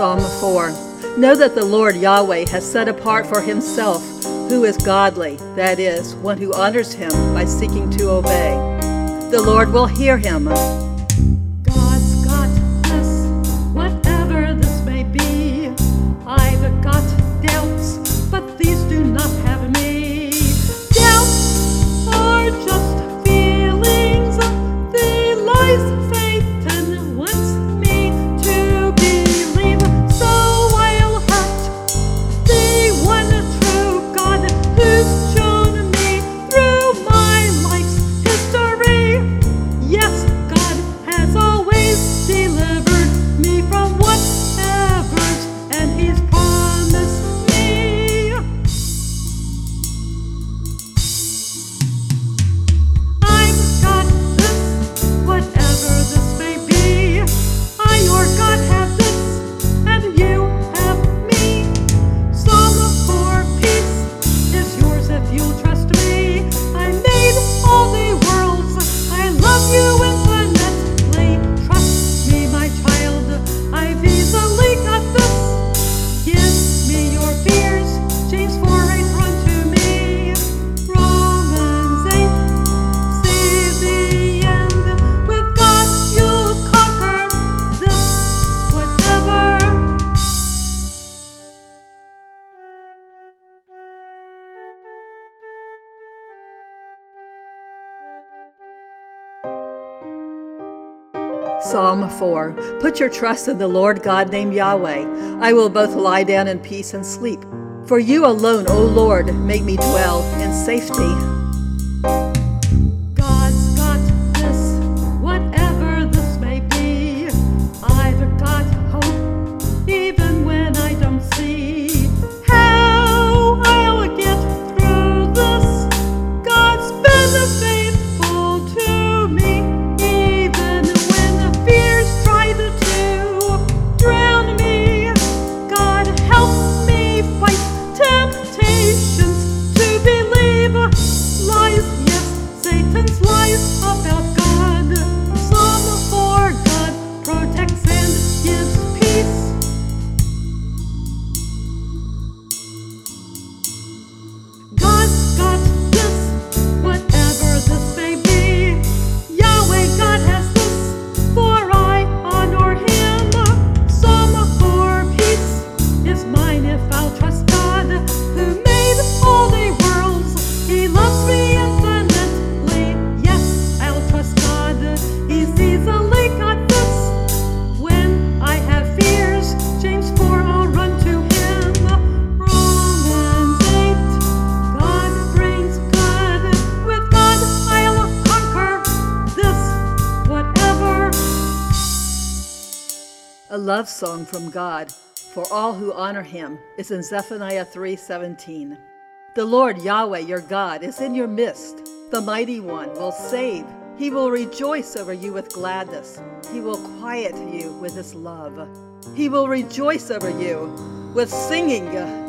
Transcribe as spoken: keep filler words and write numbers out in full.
Psalm four. Know that the Lord Yahweh has set apart for himself who is godly, that is, one who honors him by seeking to obey. The Lord will hear him. God's got this, whatever this may be. I've got doubts, but these do not have me. Doubts are just feelings, the lies Satan wants me to believe. So I'll hurt the one true God who's shown me through my life's history. Yes, God has always delivered me from whatever's, and he's promised me. I've got this, whatever this may be. I, your God, have this, and you have me. Psalm for peace is yours if you'll trust me. I made all the worlds. I love you infinitely. Trust me, my child. I've easily got this. Give me your fears. James four eight, run to me. Romans eight, see the end. With God you'll conquer this, whatever. Psalm four. Put your trust in the Lord God named Yahweh. I will both lie down in peace and sleep. For you alone, O Lord, make me dwell in safety. God's got this, whatever this may be. I've got hope, even when I don't see how I'll get through this. God's been faithful to me, even when the fears tried to drown me. God help me fight temptations to believe lies, yes, Satan's lies about God. Psalm for God protects and gives peace. God's got this, whatever this may be. Yahweh God has this, for I honor him. Psalm for peace is mine if I'll trust God, who made all the worlds. He loves me infinitely. Yes, I'll trust God. He's easily got this. When I have fears, James four, I'll run to him. Romans eight, God brings good. With God I'll conquer this, whatever. A love song from God for all who honor him is in Zephaniah three seventeen. The Lord Yahweh your God is in your midst. The Mighty One will save. He will rejoice over you with gladness. He will quiet you with his love. He will rejoice over you with singing.